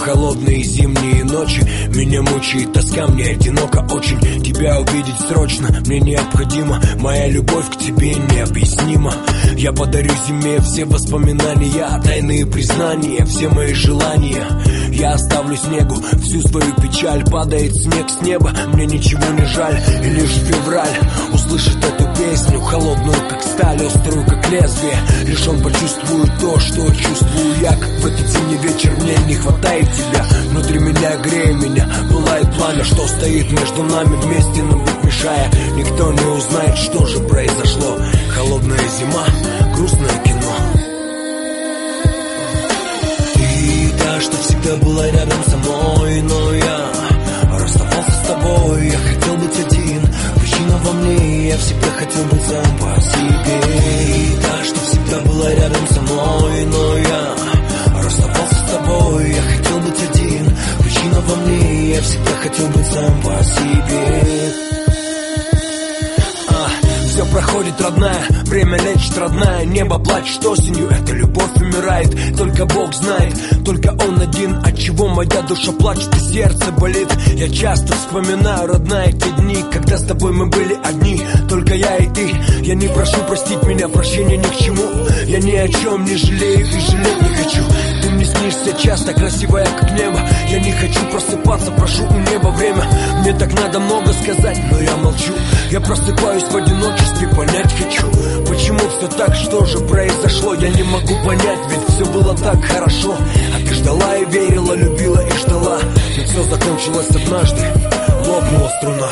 холодные зимние ночи меня мучает тоска, мне одиноко очень. Тебя увидеть срочно, мне необходимо. Моя любовь к тебе необъяснима. Я подарю зиме все воспоминания, тайные признания, все мои желания. Я оставлю снегу всю свою печаль. Падает снег с неба, мне ничего не жаль. И лишь февраль услышит эту песню, холодную как сталь, острую как лезвие. Лишь он почувствует то, что чувствую я. Как в этот зимний вечер мне не хватает тебя. Внутри меня, грея меня, пылает пламя, что стоит между нами вместе, но быть мешая. Никто не узнает, что же произошло. Холодная зима, грустное кино. Ты та, что всегда была рядом со мной, но я расставался с тобой. Я хотел быть один, причина во мне. Я всегда хотел быть сам по себе. Ты та, что всегда была рядом со мной, но я расставался с тобой. Я хотел быть один, причина во мне. Я всегда хотел быть сам по себе. Все проходит, родная, время лечит, родная. Небо плачет осенью, эта любовь умирает. Только Бог знает, только Он один, от чего моя душа плачет и сердце болит. Я часто вспоминаю, родная, те дни, когда с тобой мы были одни, только я и ты. Я не прошу простить меня, прощения ни к чему. Я ни о чем не жалею и жалеть не хочу. Ты мне снишься часто, красивая как небо. Я не хочу просыпаться, прошу у неба время. Мне так надо много сказать, но я молчу. Я просыпаюсь в одиночестве, понять хочу, почему все так, что же произошло. Я не могу понять, ведь все было так хорошо. А ты ждала и верила, любила и ждала. Но все закончилось однажды, лопнула струна.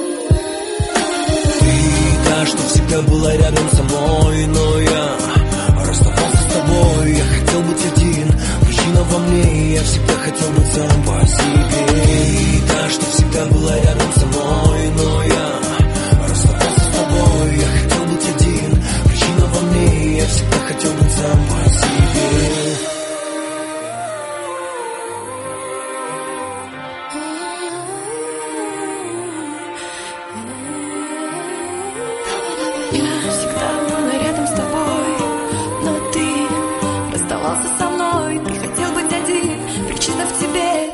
Ты та, что всегда была рядом со мной, но я расставался с тобой. Я хотел быть один, причина во мне. Я всегда хотел быть сам по себе. Ты та, что всегда была рядом со мной, но я расставался с тобой. Я хотел быть один, причина во мне. Я всегда хотел быть сам по себе. Я всегда была рядом с тобой, но ты расставался со мной. Ты хотел быть один, причина в тебе.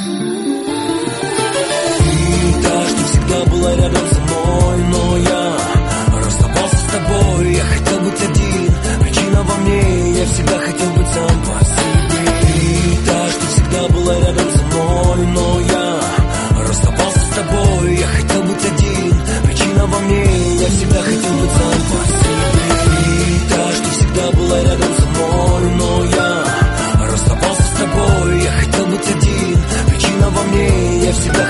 Ты та, что всегда была рядом со мной, но я расставался с тобой. Я хотел быть один, причина во мне. Я всегда хотел быть сам по себе. Ты та, что всегда была рядом со мной, но я расставался с тобой. Я хотел быть один, причина во мне. Я всегда хотел быть сам по себе. Ты та, что всегда была рядом со мной, но я расставался с тобой. Я хотел быть один, причина во мне. Я всегда